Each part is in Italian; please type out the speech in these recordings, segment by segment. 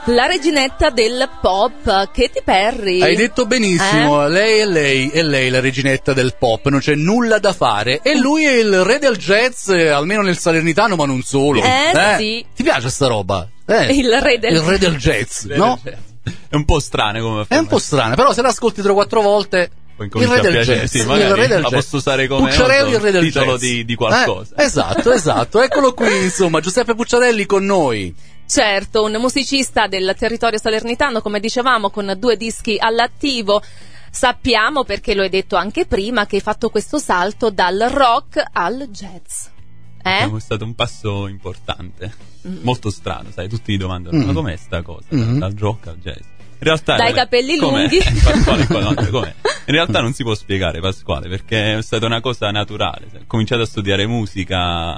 La reginetta del pop, Katy Perry. Hai detto benissimo, lei è lei la reginetta del pop, non c'è nulla da fare. E lui è il re del jazz, almeno nel salernitano, ma non solo. Sì. Ti piace sta roba? Il re del jazz, no? È un po' strano come è un po' strano, però se l'ascolti 3-4 volte... Il re del jazz, sì, il re del la jazz. posso usare come Pucciarelli, il re del titolo jazz. di qualcosa. Esatto, eccolo qui, insomma, Giuseppe Pucciarelli con noi. Certo, un musicista del territorio salernitano, come dicevamo, con 2 dischi all'attivo. Sappiamo, perché lo hai detto anche prima, che hai fatto questo salto dal rock al jazz. È stato un passo importante, molto strano, sai, tutti mi domandano ma com'è sta cosa, dal rock al jazz. In realtà, dai capelli lunghi. Pasquale, com'è? In realtà non si può spiegare, Pasquale, perché è stata una cosa naturale. Ho cominciato a studiare musica,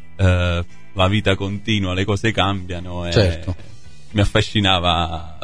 la vita continua, le cose cambiano, e certo. Mi affascinava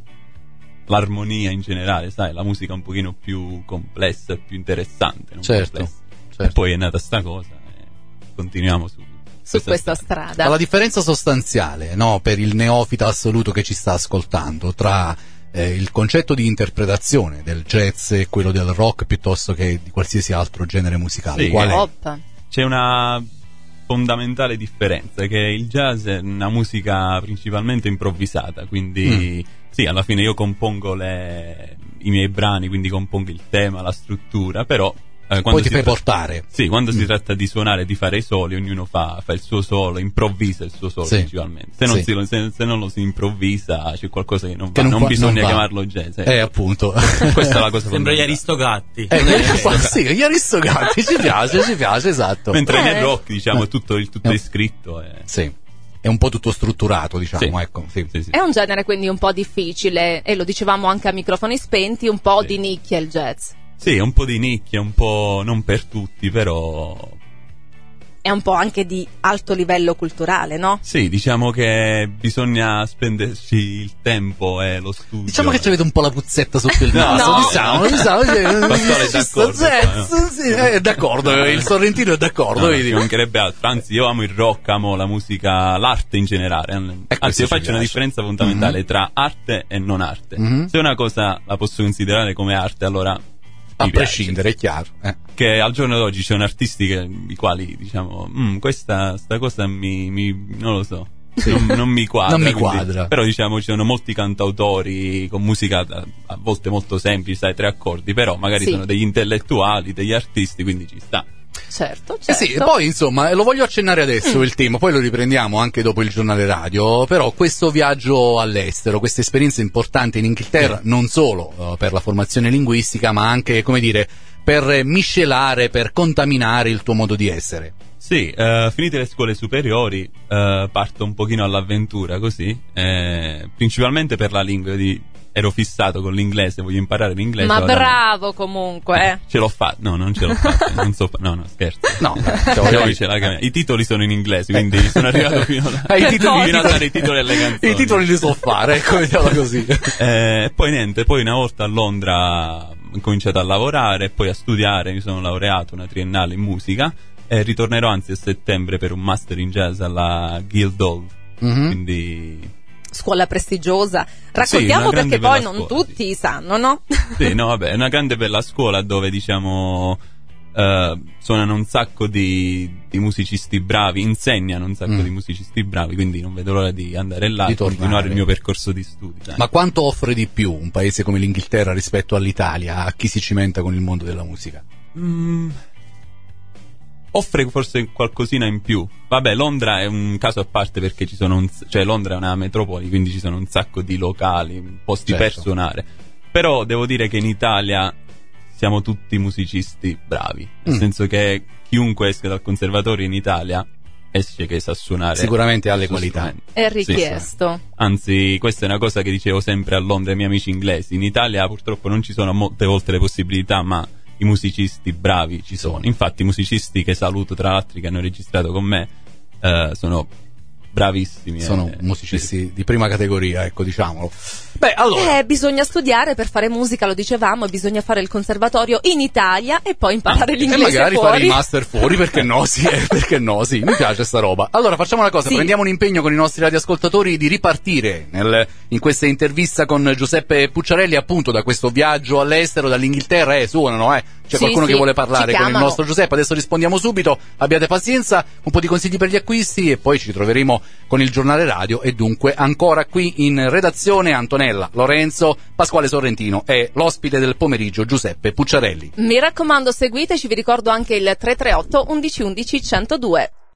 l'armonia in generale, sai, la musica un pochino più complessa, più interessante, non certo. E poi è nata sta cosa e continuiamo su questa strada. Ma la differenza sostanziale, no, per il neofita assoluto che ci sta ascoltando, tra il concetto di interpretazione del jazz e quello del rock piuttosto che di qualsiasi altro genere musicale, sì, qual è? C'è una fondamentale differenza, che il jazz è una musica principalmente improvvisata, quindi sì, alla fine io compongo i miei brani, quindi compongo il tema, la struttura, però poi ti fai portare. Sì, quando si tratta di suonare, di fare i soli, ognuno fa il suo solo, improvvisa il suo solo principalmente. Se non lo si improvvisa, c'è qualcosa che non va. Non bisogna chiamarlo jazz. Appunto. Questa è la cosa Sembra gli Aristogatti. Sì, gli Aristogatti, ci piace, esatto. Mentre nel rock, diciamo, tutto è scritto. Sì. È un po' tutto strutturato, diciamo, sì. Ecco. Sì. È un genere quindi un po' difficile, e lo dicevamo anche a microfoni spenti, un po' di nicchia il jazz. Sì, è un po' di nicchia, un po' non per tutti, però... È un po' anche di alto livello culturale, no? Sì, diciamo che bisogna spenderci il tempo e lo studio. Diciamo che ci avete un po' la puzzetta sotto il naso, diciamo. Pasquale è d'accordo. Sì, è d'accordo, il sorrentino è d'accordo. Ci mancherebbe altro, anzi io amo il rock, amo la musica, l'arte in generale. Anzi, io faccio una differenza fondamentale tra arte e non arte. Se una cosa la posso considerare come arte, allora... A prescindere, è chiaro. Che al giorno d'oggi c'è artisti i quali diciamo sta cosa non lo so, non mi quadra. Non mi quadra. Però diciamo ci sono molti cantautori con musica a volte molto semplice, sai, 3 accordi, però magari sono degli intellettuali, degli artisti, quindi ci sta. Certo. Sì, e poi insomma lo voglio accennare adesso il tema, poi lo riprendiamo anche dopo il giornale radio, però questo viaggio all'estero, questa esperienza importante in Inghilterra, non solo per la formazione linguistica, ma anche, come dire, per miscelare, per contaminare il tuo modo di essere. Sì, finite le scuole superiori parto un pochino all'avventura così, principalmente per la lingua, ero fissato con l'inglese, voglio imparare l'inglese. Ma bravo comunque. Ce l'ho fatto, no, non ce l'ho fatta, no, scherzo. No, i titoli sono in inglese, quindi sono arrivato fino a dare i titoli alle canzoni. I titoli li so fare, ecco, vediamo così. Poi niente, poi una volta a Londra ho cominciato a lavorare, poi a studiare, mi sono laureato una triennale in musica e ritornerò anzi a settembre per un master in jazz alla Guildhall, quindi... Scuola prestigiosa, raccontiamo perché poi non scuola, tutti sanno, no? Sì, no, vabbè, è una grande bella scuola dove diciamo suonano un sacco di musicisti bravi, insegnano un sacco di musicisti bravi, quindi non vedo l'ora di andare là e continuare il mio percorso di studi. Dai. Ma quanto offre di più un paese come l'Inghilterra rispetto all'Italia a chi si cimenta con il mondo della musica? Offre forse qualcosina in più. Vabbè, Londra è un caso a parte perché ci sono Londra è una metropoli, quindi ci sono un sacco di locali, posti per suonare. Però devo dire che in Italia siamo tutti musicisti bravi, nel senso che chiunque esca dal conservatorio in Italia esce che sa suonare. Sicuramente ha le qualità. È richiesto. Sì. Anzi, questa è una cosa che dicevo sempre a Londra ai miei amici inglesi. In Italia purtroppo non ci sono molte volte le possibilità, ma i musicisti bravi ci sono. Infatti i musicisti che saluto, tra l'altro, che hanno registrato con me sono bravissimi. Sono musicisti di prima categoria, ecco, diciamolo. Beh, allora. Bisogna studiare per fare musica, lo dicevamo, e bisogna fare il conservatorio in Italia e poi imparare l'inglese e magari fuori. fare i master fuori, perché no, sì, perché no, sì, mi piace sta roba. Allora facciamo una cosa, sì. Prendiamo un impegno con i nostri radioascoltatori di ripartire in questa intervista con Giuseppe Pucciarelli, appunto, da questo viaggio all'estero, dall'Inghilterra, suonano, C'è qualcuno che vuole parlare con il nostro Giuseppe, adesso rispondiamo subito, abbiate pazienza, un po' di consigli per gli acquisti e poi ci troveremo con il giornale radio e dunque ancora qui in redazione Antonella Lorenzo, Pasquale Sorrentino e l'ospite del pomeriggio Giuseppe Pucciarelli. Mi raccomando, seguiteci, vi ricordo anche il 338 11 11 102.